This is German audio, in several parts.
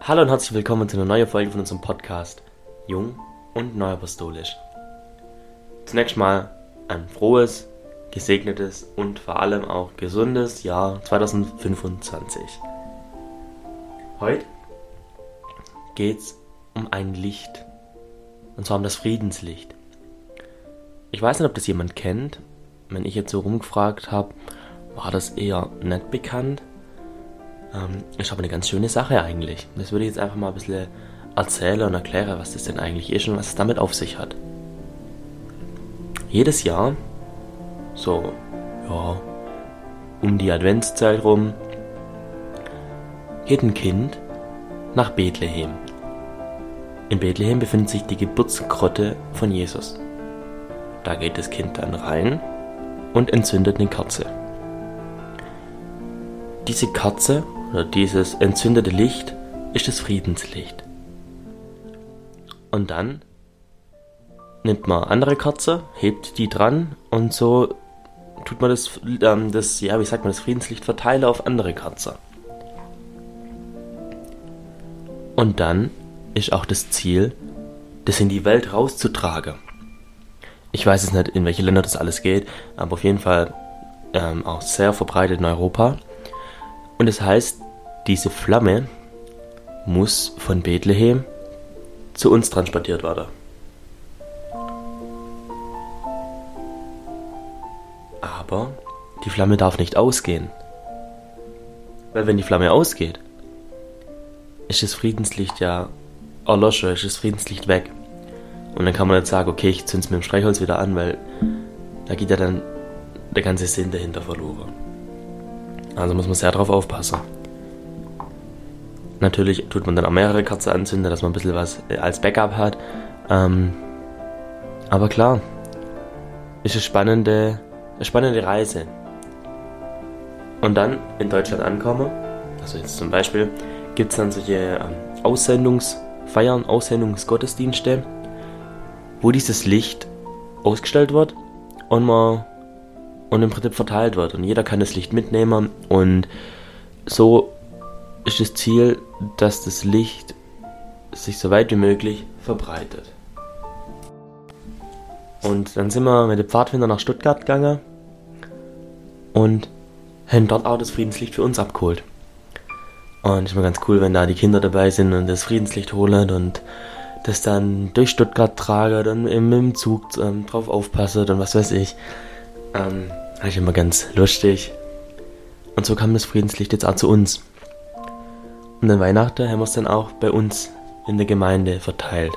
Hallo und herzlich willkommen zu einer neuen Folge von unserem Podcast Jung und Neuapostolisch. Zunächst mal ein frohes, gesegnetes und vor allem auch gesundes Jahr 2025. Heute geht es um ein Licht, und zwar um das Friedenslicht. Ich weiß nicht, ob das jemand kennt. Wenn ich jetzt so rumgefragt habe, war das eher nicht bekannt. Ist aber eine ganz schöne Sache eigentlich. Das würde ich jetzt einfach mal ein bisschen erzählen und erklären, was das denn eigentlich ist und was es damit auf sich hat. Jedes Jahr, so, ja, um die Adventszeit rum, geht ein Kind nach Bethlehem. In Bethlehem befindet sich die Geburtsgrotte von Jesus. Da geht das Kind dann rein und entzündet eine Kerze. Diese Kerze oder dieses entzündete Licht ist das Friedenslicht. Und dann nimmt man andere Kerze, hebt die dran und so tut man das Friedenslicht verteilen auf andere Kerzen. Und dann ist auch das Ziel, das in die Welt rauszutragen. Ich weiß jetzt nicht, in welche Länder das alles geht, aber auf jeden Fall auch sehr verbreitet in Europa. Und das heißt, diese Flamme muss von Bethlehem zu uns transportiert werden. Aber die Flamme darf nicht ausgehen. Weil wenn die Flamme ausgeht, ist das Friedenslicht ja erloschen, ist das Friedenslicht weg. Und dann kann man nicht sagen, okay, ich zünd's mit dem Streichholz wieder an, weil da geht ja dann der ganze Sinn dahinter verloren. Also muss man sehr drauf aufpassen. Natürlich tut man dann auch mehrere Kerzen anzünden, dass man ein bisschen was als Backup hat. Aber klar, ist eine spannende Reise. Und dann in Deutschland ankommen, also jetzt zum Beispiel, gibt es dann solche Aussendungsfeiern, Aussendungsgottesdienste, wo dieses Licht ausgestellt wird und im Prinzip verteilt wird. Und jeder kann das Licht mitnehmen und so ist das Ziel, dass das Licht sich so weit wie möglich verbreitet. Und dann sind wir mit dem Pfadfinder nach Stuttgart gegangen und haben dort auch das Friedenslicht für uns abgeholt. Und ist immer ganz cool, wenn da die Kinder dabei sind und das Friedenslicht holen und das dann durch Stuttgart tragen und mit dem Zug drauf aufpassen und was weiß ich. Das ist immer ganz lustig. Und so kam das Friedenslicht jetzt auch zu uns. Und an Weihnachten haben wir es dann auch bei uns in der Gemeinde verteilt.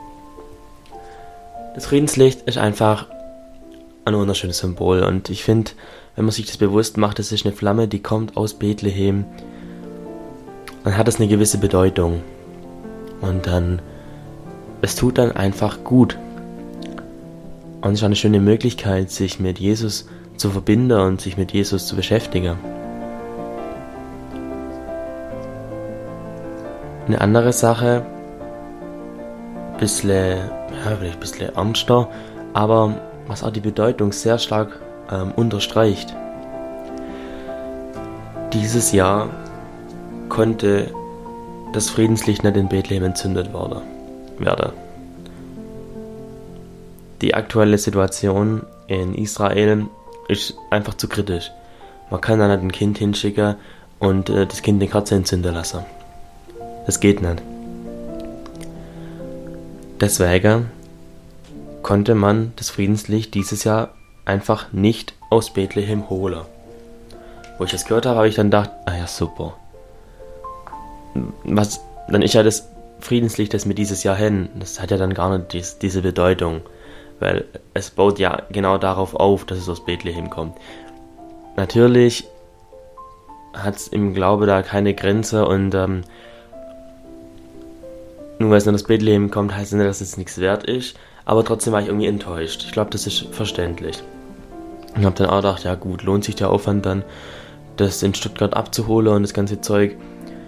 Das Friedenslicht ist einfach ein wunderschönes Symbol. Und ich finde, wenn man sich das bewusst macht, das ist eine Flamme, die kommt aus Bethlehem, dann hat es eine gewisse Bedeutung. Und dann, es tut dann einfach gut. Und es ist eine schöne Möglichkeit, sich mit Jesus zu verbinden und sich mit Jesus zu beschäftigen. Eine andere Sache, vielleicht ein bisschen ernster, aber was auch die Bedeutung sehr stark unterstreicht. Dieses Jahr konnte das Friedenslicht nicht in Bethlehem entzündet werden. Die aktuelle Situation in Israel ist einfach zu kritisch. Man kann da nicht ein Kind hinschicken und das Kind eine Kerze entzünden lassen. Das geht nicht. Deswegen konnte man das Friedenslicht dieses Jahr einfach nicht aus Bethlehem holen. Wo ich das gehört habe, habe ich dann gedacht, ja super. Dann ist ja das Friedenslicht, das wir dieses Jahr haben, das hat ja dann gar nicht diese Bedeutung. Weil es baut ja genau darauf auf, dass es aus Bethlehem kommt. Natürlich hat es im Glaube da keine Grenze und nur weil es nicht aus Bethlehem kommt, heißt es nicht, dass es nichts wert ist. Aber trotzdem war ich irgendwie enttäuscht. Ich glaube, das ist verständlich. Und habe dann auch gedacht, ja gut, lohnt sich der Aufwand dann, das in Stuttgart abzuholen und das ganze Zeug.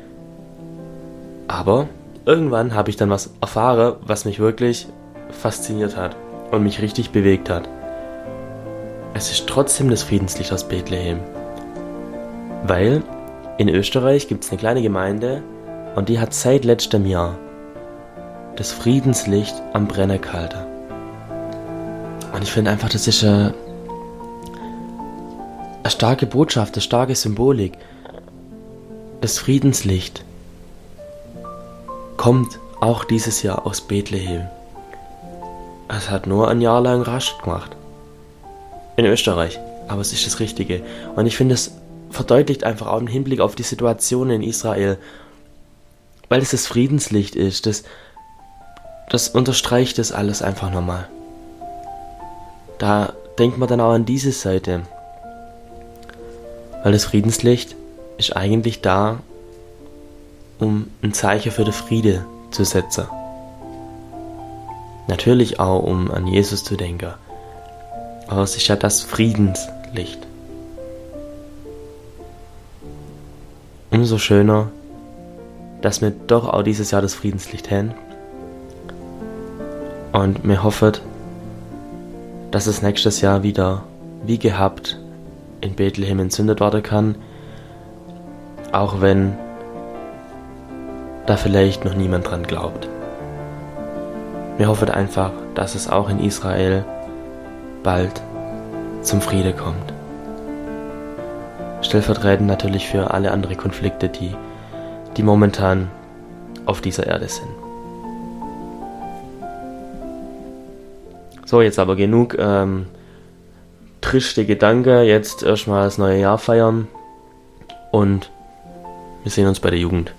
Aber irgendwann habe ich dann was erfahren, was mich wirklich fasziniert hat und mich richtig bewegt hat. Es ist trotzdem das Friedenslicht aus Bethlehem. Weil in Österreich gibt es eine kleine Gemeinde, und die hat seit letztem Jahr das Friedenslicht am Brennen gehalten. Und ich finde einfach, das ist eine starke Botschaft, eine starke Symbolik. Das Friedenslicht kommt auch dieses Jahr aus Bethlehem. Es hat nur ein Jahr lang Rast gemacht. In Österreich. Aber es ist das Richtige. Und ich finde, es verdeutlicht einfach auch im Hinblick auf die Situation in Israel, weil es das Friedenslicht ist, das unterstreicht das alles einfach nochmal. Da denkt man dann auch an diese Seite. Weil das Friedenslicht ist eigentlich da, um ein Zeichen für den Friede zu setzen. Natürlich auch, um an Jesus zu denken. Aber es ist ja das Friedenslicht. Umso schöner, dass wir doch auch dieses Jahr das Friedenslicht haben. Und wir hoffen, dass es nächstes Jahr wieder, wie gehabt, in Bethlehem entzündet werden kann. Auch wenn da vielleicht noch niemand dran glaubt. Wir hoffen einfach, dass es auch in Israel bald zum Friede kommt. Stellvertretend natürlich für alle anderen Konflikte, die momentan auf dieser Erde sind. So, jetzt aber genug triste Gedanken. Jetzt erstmal das neue Jahr feiern und wir sehen uns bei der Jugend.